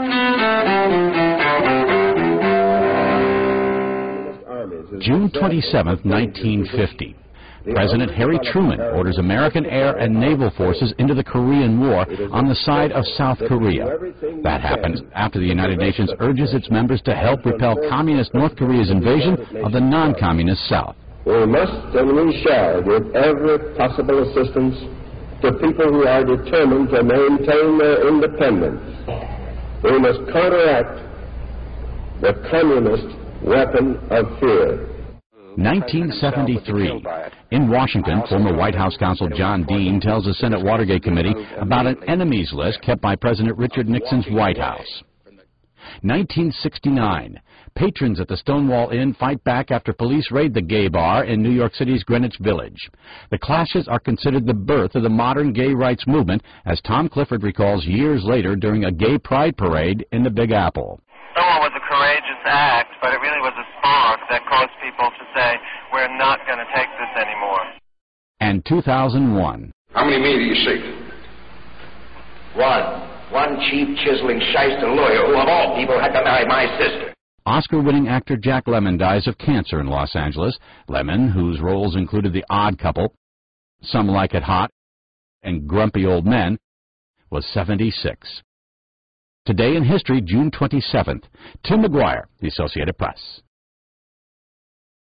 June 27, 1950. President Harry Truman orders American air and naval forces into the Korean War on the side of South Korea. That happens after the United Nations urges its members to help repel Communist North Korea's invasion of the non-Communist South. We must and we shall give every possible assistance to people who are determined to maintain their independence. We must counteract the communist weapon of fear. 1973. In Washington, former White House counsel John Dean tells the Senate Watergate Committee about an enemies list kept by President Richard Nixon's White House. 1969. Patrons at the Stonewall Inn fight back after police raid the gay bar in New York City's Greenwich Village. The clashes are considered the birth of the modern gay rights movement, as Tom Clifford recalls years later during a gay pride parade in the Big Apple. Stonewall was a courageous act, but it really was a spark that caused people to say, we're not going to take this anymore. And 2001. How many men do you seek? One cheap, chiseling, shyster lawyer who, of all people, had to marry my sister. Oscar-winning actor Jack Lemmon dies of cancer in Los Angeles. Lemmon, whose roles included The Odd Couple, Some Like It Hot, and Grumpy Old Men, was 76. Today in History, June 27th. Tim McGuire, The Associated Press.